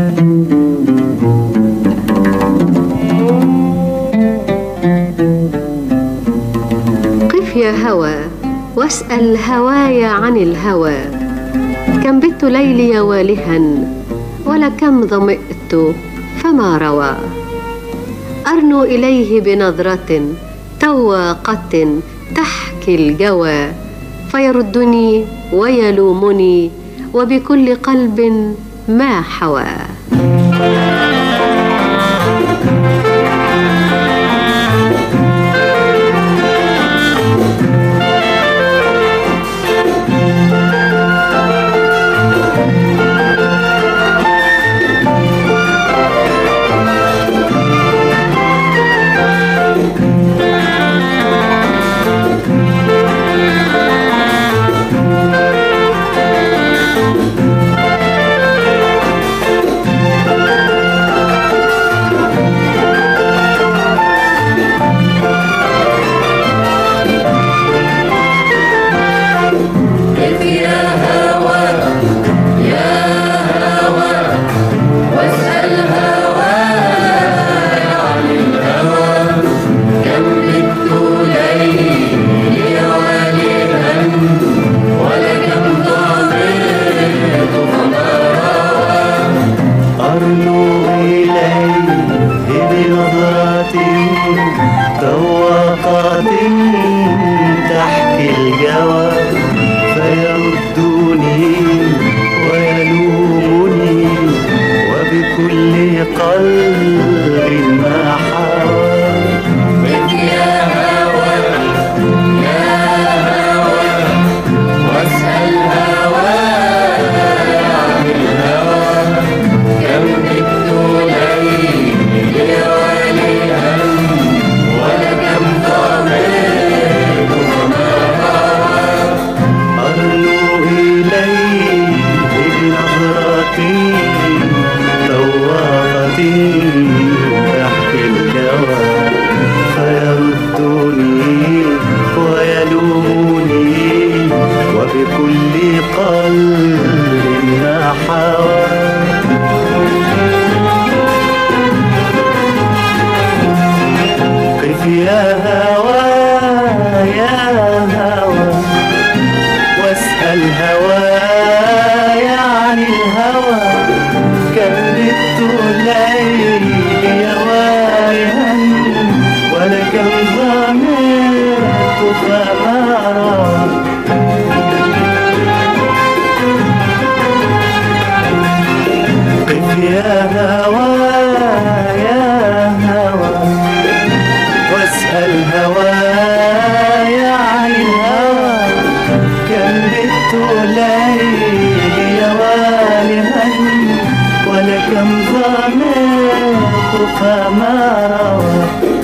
قف يا هوى واسأل هواي عن الهوى، كم بت ليلي والها ولكم ظمئت فما روى. أرنو إليه بنظرة تواقة تحكي الجوى، فيردني ويلومني وبكل قلب ما حوى. تحكي الجوى، فيردني ويلومني وبكل قلب ما حوى. قف يا هوى يا هوى واسأل هواي عن الهوى، كم بت ليلي والها ولكم ظمئت فما روى. أرنو إليه بنظرة تواقة تحكي الجوى، فيردني ويلومني وبكل قلب ما حوى. قف يا هوى يا هوى واسأل هواي عن الهوى، كم بت ليلي والها ولكم ظمئت فما روى. قف يا هوى يا هوى واسأل هواي عن الهوى، كم بت ليلي والها ولكم ظمئت فما روى.